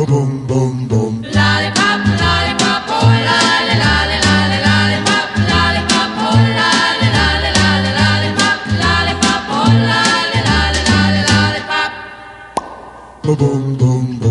boom boom boom. Lollipop, lollipop, oh lolly, lolly, lolly, lollipop, lollipop, oh lolly, lolly, lolly, lollipop, lollipop, oh lolly, lolly, lolly, lollipop. Boom boom boom.